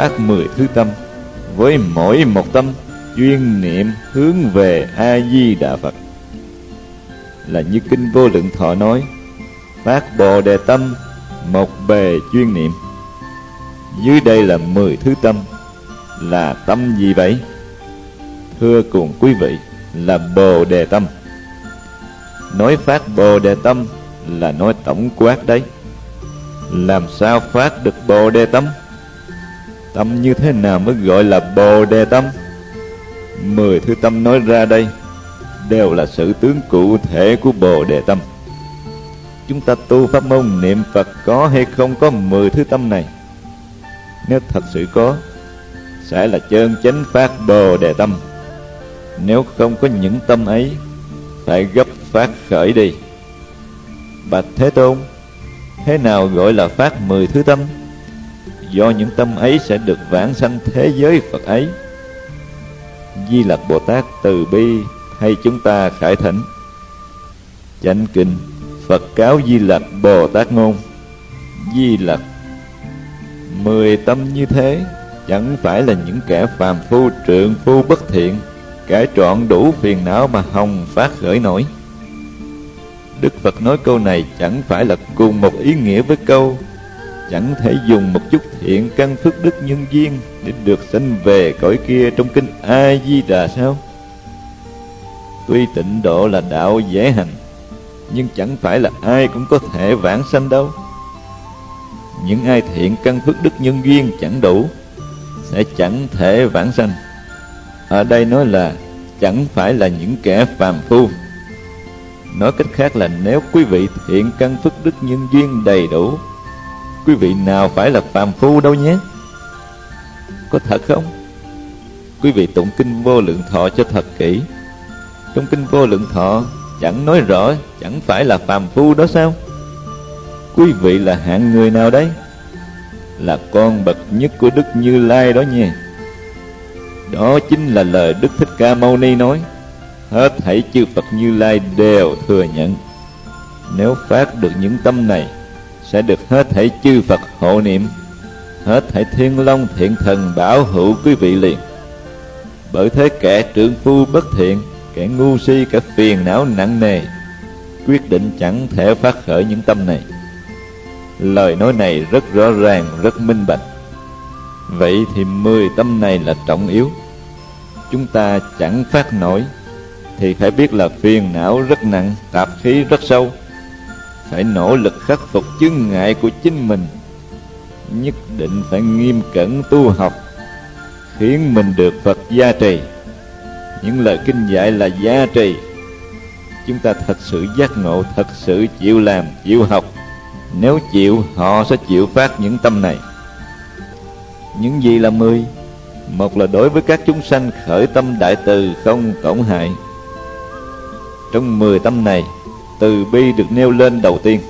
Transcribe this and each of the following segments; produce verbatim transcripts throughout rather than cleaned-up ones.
phát mười thứ tâm, với mỗi một tâm chuyên niệm hướng về A Di Đà Phật. Là như kinh Vô Lượng Thọ nói, phát Bồ Đề tâm, một bề chuyên niệm. Dưới đây là mười thứ tâm. Là tâm gì vậy? Thưa cùng quý vị, là Bồ Đề tâm. Nói phát Bồ Đề tâm là nói tổng quát đấy. Làm sao phát được Bồ Đề tâm? Tâm như thế nào mới gọi là Bồ Đề tâm? Mười thứ tâm nói ra đây đều là sự tướng cụ thể của Bồ Đề tâm. Chúng ta tu pháp môn niệm Phật có hay không có mười thứ tâm này? Nếu thật sự có, sẽ là chân chánh phát Bồ Đề tâm. Nếu không có những tâm ấy, phải gấp phát khởi đi. Bạch Thế Tôn, thế nào gọi là phát mười thứ tâm? Do những tâm ấy sẽ được vãng sanh thế giới Phật ấy. Di Lặc Bồ Tát từ bi thay chúng ta khải thỉnh. Chánh kinh Phật cáo Di Lặc Bồ Tát ngôn: Di Lặc, mười tâm như thế chẳng phải là những kẻ phàm phu trượng phu bất thiện, kẻ trọn đủ phiền não mà hòng phát khởi nổi. Đức Phật nói câu này chẳng phải là cùng một ý nghĩa với câu chẳng thể dùng một chút thiện căn phước đức nhân duyên để được sanh về cõi kia trong kinh A Di Đà sao? Tuy tịnh độ là đạo dễ hành, nhưng chẳng phải là ai cũng có thể vãng sanh đâu. Những ai thiện căn phước đức nhân duyên chẳng đủ sẽ chẳng thể vãng sanh. Ở đây nói là chẳng phải là những kẻ phàm phu. Nói cách khác là nếu quý vị thiện căn phước đức nhân duyên đầy đủ, quý vị nào phải là phàm phu đâu nhé. Có thật không? Quý vị tụng kinh Vô Lượng Thọ cho thật kỹ. Trong kinh Vô Lượng Thọ chẳng nói rõ chẳng phải là phàm phu đó sao? Quý vị là hạng người nào đấy? Là con bậc nhất của Đức Như Lai đó nha. Đó chính là lời Đức Thích Ca Mâu Ni nói, hết thảy chư Phật Như Lai đều thừa nhận. Nếu phát được những tâm này, sẽ được hết thảy chư Phật hộ niệm, hết thảy thiên long thiện thần bảo hộ quý vị liền. Bởi thế kẻ trượng phu bất thiện, kẻ ngu si, kẻ phiền não nặng nề, quyết định chẳng thể phát khởi những tâm này. Lời nói này rất rõ ràng, rất minh bạch. Vậy thì mười tâm này là trọng yếu. Chúng ta chẳng phát nổi thì phải biết là phiền não rất nặng, tạp khí rất sâu. Phải nỗ lực khắc phục chướng ngại của chính mình. Nhất định phải nghiêm cẩn tu học, khiến mình được Phật gia trì. Những lời kinh dạy là gia trì. Chúng ta thật sự giác ngộ, thật sự chịu làm, chịu học. Nếu chịu, họ sẽ chịu phát những tâm này. Những gì là mười? Một là đối với các chúng sanh khởi tâm đại từ không tổn hại. Trong mười tâm này, từ bi được nêu lên đầu tiên.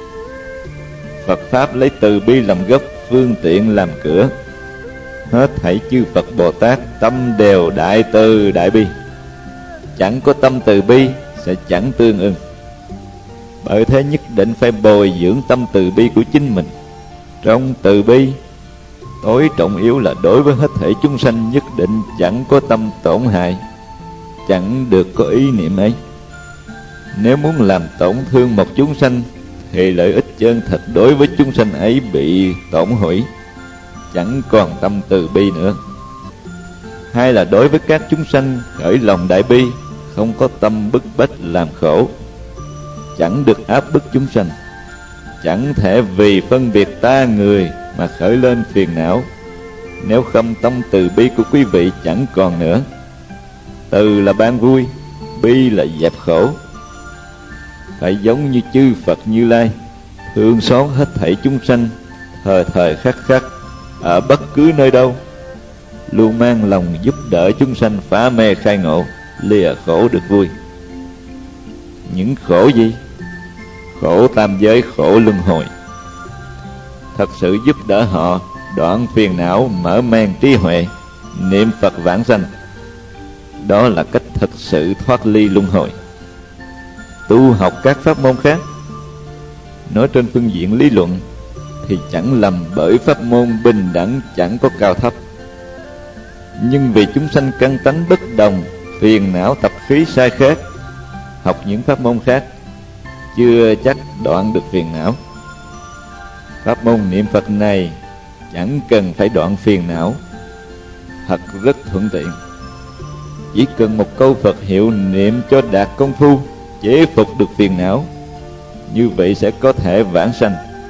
Phật Pháp lấy từ bi làm gốc, phương tiện làm cửa. Hết thảy chư Phật Bồ Tát tâm đều đại từ đại bi. Chẳng có tâm từ bi sẽ chẳng tương ưng. Bởi thế nhất định phải bồi dưỡng tâm từ bi của chính mình. Trong từ bi, tối trọng yếu là đối với hết thảy chúng sanh nhất định chẳng có tâm tổn hại, chẳng được có ý niệm ấy. Nếu muốn làm tổn thương một chúng sanh, thì lợi ích chân thật đối với chúng sanh ấy bị tổn hủy, chẳng còn tâm từ bi nữa. Hay là đối với các chúng sanh khởi lòng đại bi, không có tâm bức bách làm khổ, chẳng được áp bức chúng sanh, chẳng thể vì phân biệt ta người mà khởi lên phiền não. Nếu không, tâm từ bi của quý vị chẳng còn nữa. Từ là ban vui, bi là dẹp khổ. Phải giống như chư Phật Như Lai, thương xót hết thảy chúng sanh, thời thời khắc khắc, ở bất cứ nơi đâu, luôn mang lòng giúp đỡ chúng sanh phá mê khai ngộ, lìa khổ được vui. Những khổ gì? Khổ tam giới, khổ luân hồi. Thật sự giúp đỡ họ đoạn phiền não, mở mang trí huệ, niệm Phật vãng sanh. Đó là cách thật sự thoát ly luân hồi. Tu học các pháp môn khác, nói trên phương diện lý luận thì chẳng lầm, bởi pháp môn bình đẳng chẳng có cao thấp. Nhưng vì chúng sanh căn tánh bất đồng, phiền não tập khí sai khác, học những pháp môn khác chưa chắc đoạn được phiền não. Pháp môn niệm Phật này chẳng cần phải đoạn phiền não, thật rất thuận tiện. Chỉ cần một câu Phật hiệu niệm cho đạt công phu chế phục được phiền não, như vậy sẽ có thể vãng sanh.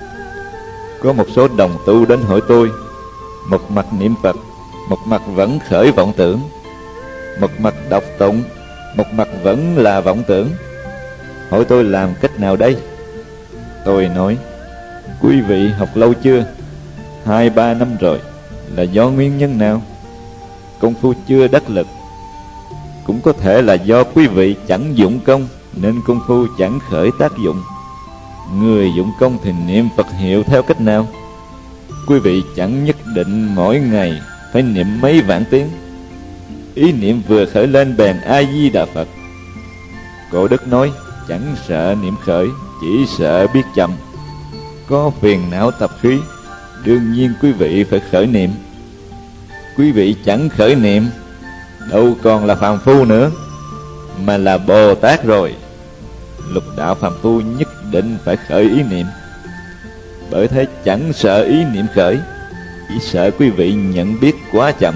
Có một số đồng tu đến hỏi tôi, một mặt niệm Phật, một mặt vẫn khởi vọng tưởng, một mặt đọc tụng, một mặt vẫn là vọng tưởng. Hỏi tôi làm cách nào đây? Tôi nói, quý vị học lâu chưa? Hai ba năm rồi. Là do nguyên nhân nào? Công phu chưa đắc lực. Cũng có thể là do quý vị chẳng dụng công, nên công phu chẳng khởi tác dụng. Người dụng công thì niệm Phật hiệu theo cách nào? Quý vị chẳng nhất định mỗi ngày phải niệm mấy vạn tiếng. Ý niệm vừa khởi lên bèn A-di-đà Phật. Cổ đức nói, chẳng sợ niệm khởi, chỉ sợ biết chậm. Có phiền não tập khí, đương nhiên quý vị phải khởi niệm. Quý vị chẳng khởi niệm, đâu còn là phàm phu nữa, mà là Bồ Tát rồi. Lục đạo phàm phu nhất định phải khởi ý niệm. Bởi thế chẳng sợ ý niệm khởi, chỉ sợ quý vị nhận biết quá chậm.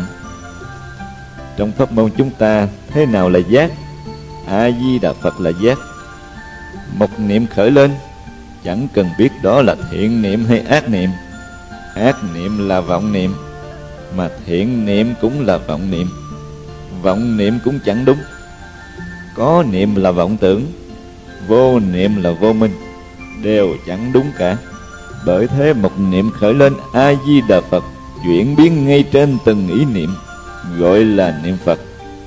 Trong pháp môn chúng ta, thế nào là giác? A-di-đà Phật là giác. Một niệm khởi lên, chẳng cần biết đó là thiện niệm hay ác niệm. Ác niệm là vọng niệm, mà thiện niệm cũng là vọng niệm. Vọng niệm cũng chẳng đúng. Có niệm là vọng tưởng, vô niệm là vô minh, đều chẳng đúng cả. Bởi thế một niệm khởi lên A-di-đà Phật, chuyển biến ngay trên từng ý niệm, gọi là niệm Phật.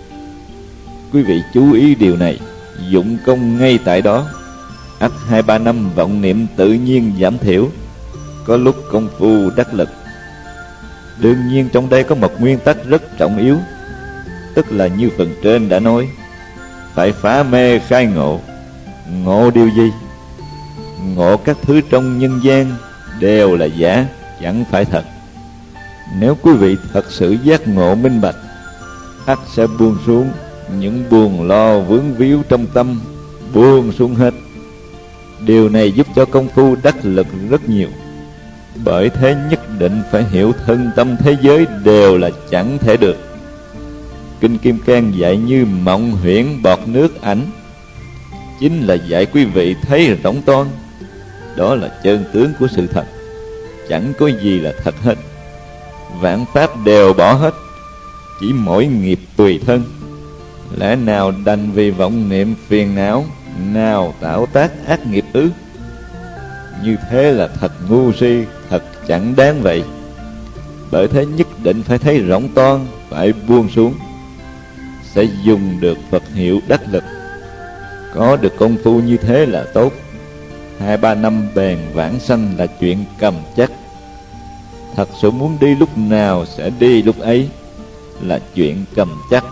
Quý vị chú ý điều này, dụng công ngay tại đó, ắt hai ba năm vọng niệm tự nhiên giảm thiểu, có lúc công phu đắc lực. Đương nhiên trong đây có một nguyên tắc rất trọng yếu, tức là như phần trên đã nói, phải phá mê khai ngộ. Ngộ điều gì? Ngộ các thứ trong nhân gian đều là giả, chẳng phải thật. Nếu quý vị thật sự giác ngộ minh bạch, ắt sẽ buông xuống những buồn lo vướng víu trong tâm, buông xuống hết. Điều này giúp cho công phu đắc lực rất nhiều. Bởi thế nhất định phải hiểu thân tâm thế giới đều là chẳng thể được. Kinh Kim Cang dạy như mộng huyễn bọt nước ảnh, chính là dạy quý vị thấy rỗng toan. Đó là chân tướng của sự thật, chẳng có gì là thật hết. Vạn pháp đều bỏ hết, chỉ mỗi nghiệp tùy thân. Lẽ nào đành vì vọng niệm phiền não, nào tạo tác ác nghiệp ư? Như thế là thật ngu si, thật chẳng đáng vậy. Bởi thế nhất định phải thấy rỗng toan, phải buông xuống, sẽ dùng được Phật hiệu đắc lực. Có được công phu như thế là tốt. Hai ba năm bèn vãng sanh là chuyện cầm chắc. Thật sự muốn đi lúc nào sẽ đi lúc ấy, là chuyện cầm chắc.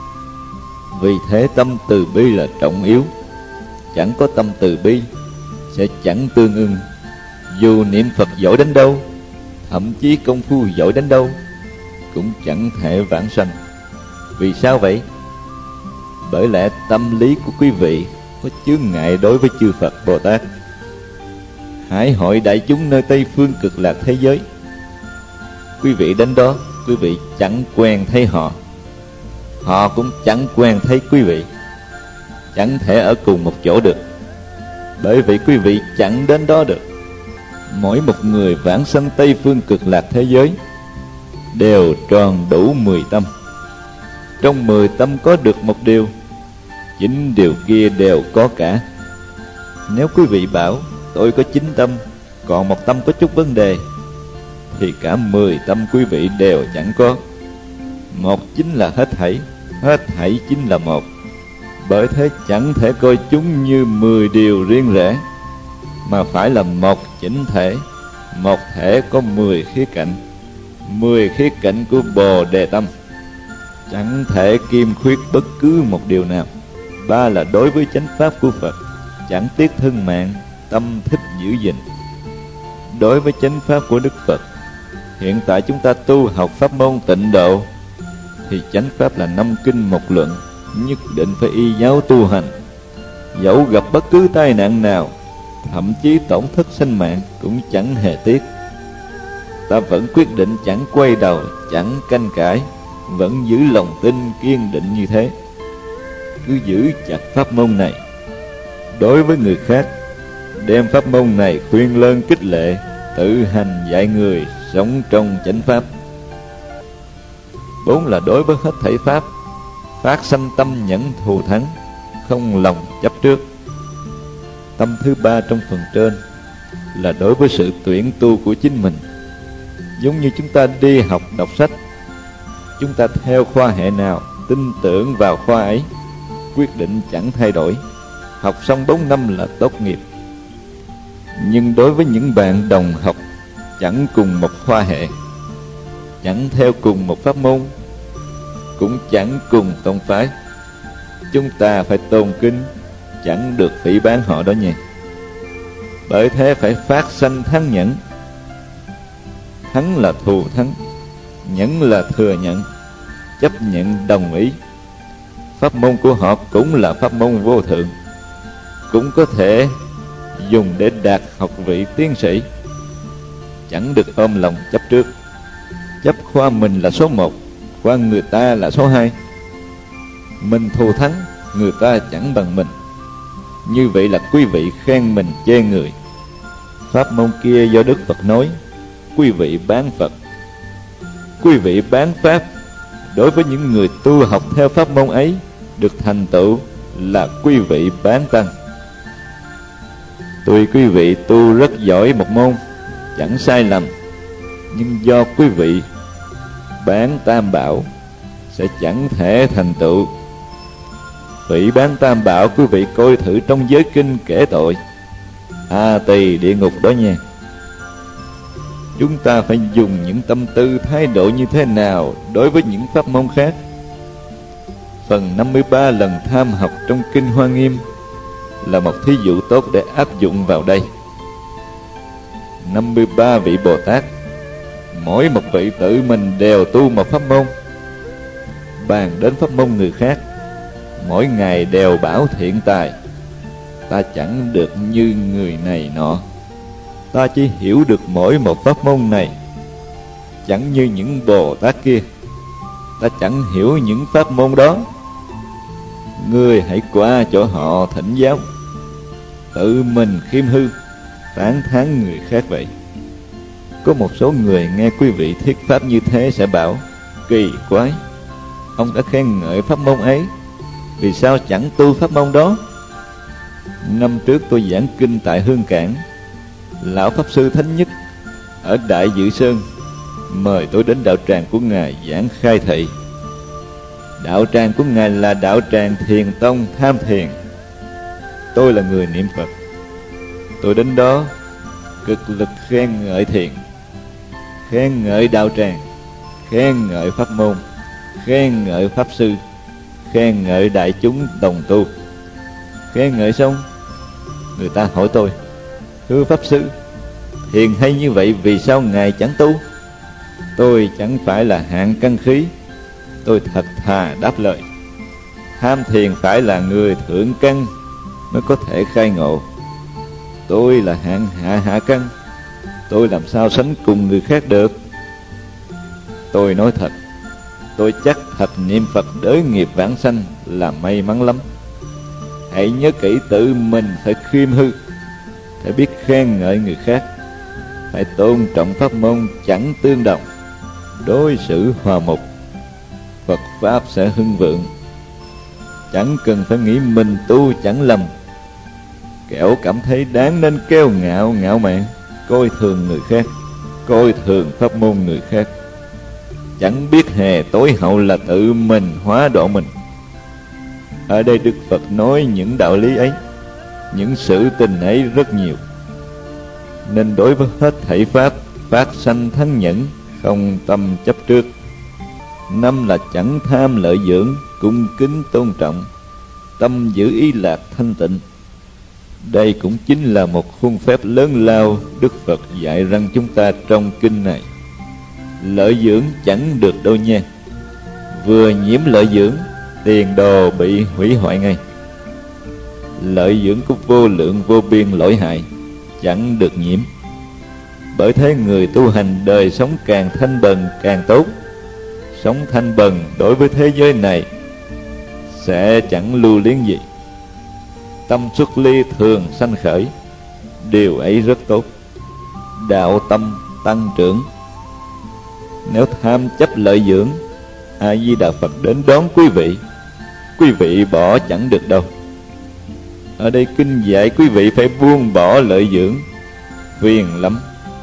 Vì thế tâm từ bi là trọng yếu. Chẳng có tâm từ bi sẽ chẳng tương ưng. Dù niệm Phật giỏi đến đâu, thậm chí công phu giỏi đến đâu, cũng chẳng thể vãng sanh. Vì sao vậy? Bởi lẽ tâm lý của quý vị có chướng ngại đối với chư Phật Bồ Tát. Hãy hỏi đại chúng nơi Tây Phương Cực Lạc thế giới. Quý vị đến đó, quý vị chẳng quen thấy họ, họ cũng chẳng quen thấy quý vị. Chẳng thể ở cùng một chỗ được, bởi vì quý vị chẳng đến đó được. Mỗi một người vãng sanh Tây Phương Cực Lạc thế giới đều tròn đủ mười tâm. Trong mười tâm có được một điều, chín điều kia đều có cả. Nếu quý vị bảo tôi có chín tâm, còn một tâm có chút vấn đề, thì cả mười tâm quý vị đều chẳng có. Một chính là hết thảy, hết thảy chính là một. Bởi thế chẳng thể coi chúng như mười điều riêng rẽ, mà phải là một chỉnh thể. Một thể có mười khía cạnh, mười khía cạnh của Bồ Đề Tâm, chẳng thể kiêm khuyết bất cứ một điều nào. Ba là đối với chánh pháp của Phật, chẳng tiếc thân mạng, tâm thích giữ gìn. đối với chánh pháp của Đức Phật. Hiện tại chúng ta tu học pháp môn Tịnh Độ thì chánh pháp là năm kinh một luận, nhất định phải y giáo tu hành. Dẫu gặp bất cứ tai nạn nào, thậm chí tổn thất sinh mạng cũng chẳng hề tiếc. Ta vẫn quyết định chẳng quay đầu, chẳng canh cãi, vẫn giữ lòng tin kiên định như thế. Cứ giữ chặt pháp môn này. Đối với người khác, đem pháp môn này khuyên lơn khích lệ, tự hành dạy người sống trong chánh pháp. Bốn là đối với hết thảy pháp, phát sanh tâm nhẫn thù thắng, không lòng chấp trước. Tâm thứ ba trong phần trên là đối với sự tuyển tu của chính mình. Giống như chúng ta đi học đọc sách, chúng ta theo khoa hệ nào, tin tưởng vào khoa ấy, quyết định chẳng thay đổi, học xong bốn năm là tốt nghiệp. Nhưng đối với những bạn đồng học chẳng cùng một khoa hệ, chẳng theo cùng một pháp môn, cũng chẳng cùng tông phái, chúng ta phải tôn kính, chẳng được phỉ báng họ đó nha. Bởi thế phải phát sanh thắng nhẫn. Thắng là thù thắng, nhẫn là thừa nhận, chấp nhận đồng ý. Pháp môn của họ cũng là pháp môn vô thượng, cũng có thể dùng để đạt học vị tiến sĩ. Chẳng được ôm lòng chấp trước, chấp khoa mình là số một, khoa người ta là số hai. Mình thù thắng, người ta chẳng bằng mình. Như vậy là quý vị khen mình chê người. Pháp môn kia do Đức Phật nói, quý vị bán Phật, quý vị bán Pháp. Đối với những người tu học theo pháp môn ấy được thành tựu là quý vị bán Tăng. Tuy quý vị tu rất giỏi một môn, chẳng sai lầm, nhưng do quý vị bán Tam Bảo sẽ chẳng thể thành tựu. Phỉ bán Tam Bảo, quý vị coi thử trong giới kinh kể tội A Tỳ địa ngục đó nha. Chúng ta phải dùng những tâm tư thái độ như thế nào đối với những pháp môn khác. Phần năm mươi ba lần tham học trong Kinh Hoa Nghiêm là một thí dụ tốt để áp dụng vào đây. năm mươi ba vị Bồ Tát, mỗi một vị tự mình đều tu một pháp môn. Bàn đến pháp môn người khác, mỗi ngày đều bảo thiện tài, ta chẳng được như người này nọ. Ta chỉ hiểu được mỗi một pháp môn này, chẳng như những Bồ Tát kia. Ta chẳng hiểu những pháp môn đó. Ngươi hãy qua chỗ họ thỉnh giáo, tự mình khiêm hư, tán thán người khác vậy. Có một số người nghe quý vị thuyết pháp như thế sẽ bảo, kỳ quái, ông đã khen ngợi pháp môn ấy, vì sao chẳng tu pháp môn đó? Năm trước tôi giảng kinh tại Hương Cảng, Lão Pháp Sư Thánh Nhất ở Đại Dự Sơn mời tôi đến đạo tràng của Ngài giảng khai thị. Đạo tràng của Ngài là đạo tràng Thiền Tông Tham Thiền. Tôi là người niệm Phật. Tôi đến đó cực lực khen ngợi thiền, khen ngợi đạo tràng, khen ngợi pháp môn, khen ngợi pháp sư, khen ngợi đại chúng đồng tu. Khen ngợi xong, người ta hỏi tôi, thưa pháp sư, thiền hay như vậy vì sao Ngài chẳng tu? Tôi chẳng phải là hạng căn khí. Tôi thật thà đáp lời, tham thiền phải là người thượng căn mới có thể khai ngộ. Tôi là hạng hạ hạ căn, tôi làm sao sánh cùng người khác được? Tôi nói thật, tôi chắc thật niệm Phật đới nghiệp vãng sanh là may mắn lắm. Hãy nhớ kỹ tự mình phải khiêm hư, phải biết khen ngợi người khác, phải tôn trọng pháp môn chẳng tương đồng, đối xử hòa mục, Phật Pháp sẽ hưng vượng. Chẳng cần phải nghĩ mình tu chẳng lầm, kẻo cảm thấy đáng nên kêu ngạo ngạo mạn, coi thường người khác, coi thường pháp môn người khác. Chẳng biết hề tối hậu là tự mình hóa độ mình. Ở đây Đức Phật nói những đạo lý ấy, những sự tình ấy rất nhiều. Nên đối với hết thảy pháp, phát sanh thắng nhẫn, không tâm chấp trước. Năm là chẳng tham lợi dưỡng, cung kính tôn trọng, tâm giữ ý lạc thanh tịnh. Đây cũng chính là một khuôn phép lớn lao Đức Phật dạy rằng chúng ta trong kinh này. Lợi dưỡng chẳng được đâu nha. Vừa nhiễm lợi dưỡng, tiền đồ bị hủy hoại ngay. Lợi dưỡng có vô lượng vô biên lỗi hại, chẳng được nhiễm. Bởi thế người tu hành đời sống càng thanh bần càng tốt. Sống thanh bần đối với thế giới này sẽ chẳng lưu luyến gì. Tâm xuất ly thường sanh khởi, điều ấy rất tốt. Đạo tâm tăng trưởng. Nếu tham chấp lợi dưỡng, A Di Đà Phật đến đón quý vị, quý vị bỏ chẳng được đâu. Ở đây kinh dạy quý vị phải buông bỏ lợi dưỡng, phiền lắm.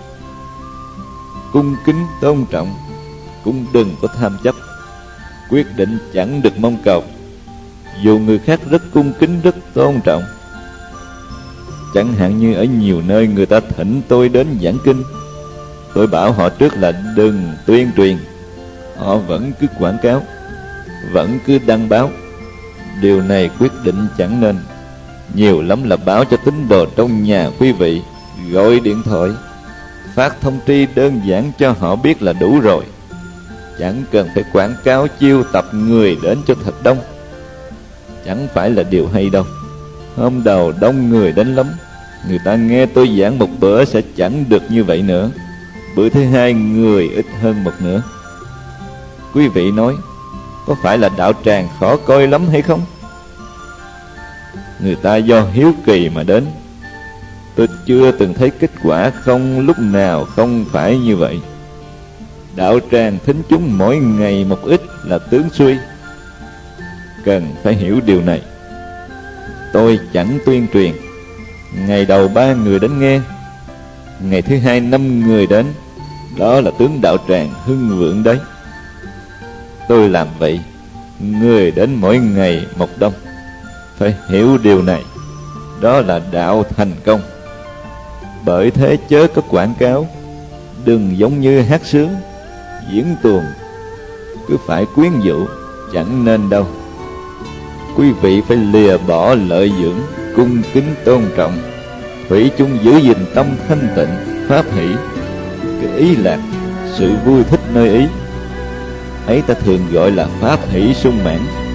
Cung kính tôn trọng, cũng đừng có tham chấp. Quyết định chẳng được mong cầu, dù người khác rất cung kính, rất tôn trọng. Chẳng hạn như ở nhiều nơi người ta thỉnh tôi đến giảng kinh, tôi bảo họ trước là đừng tuyên truyền. Họ vẫn cứ quảng cáo, vẫn cứ đăng báo. Điều này quyết định chẳng nên. Nhiều lắm là báo cho tín đồ trong nhà quý vị, gọi điện thoại phát thông tri đơn giản cho họ biết là đủ rồi. Chẳng cần phải quảng cáo chiêu tập người đến cho thật đông. Chẳng phải là điều hay đâu. Hôm đầu đông người đến lắm, người ta nghe tôi giảng một bữa sẽ chẳng được như vậy nữa. Bữa thứ hai người ít hơn một nửa. Quý vị nói, có phải là đạo tràng khó coi lắm hay không? Người ta do hiếu kỳ mà đến. Tôi chưa từng thấy kết quả không lúc nào không phải như vậy. Đạo tràng thính chúng mỗi ngày một ít là tướng suy. Cần phải hiểu điều này. Tôi chẳng tuyên truyền. Ngày đầu ba người đến nghe, ngày thứ hai năm người đến. Đó là tướng đạo tràng hưng vượng đấy. Tôi làm vậy, người đến mỗi ngày một đông. Phải hiểu điều này. Đó là đạo thành công. Bởi thế chớ có quảng cáo. Đừng giống như hát sướng, diễn tuồng, cứ phải quyến rũ, chẳng nên đâu. Quý vị phải lìa bỏ lợi dưỡng, cung kính tôn trọng, thủy chung giữ gìn tâm thanh tịnh, pháp hỷ. Cái ý lạc, sự vui thích nơi ý ấy ta thường gọi là pháp hỷ sung mãn.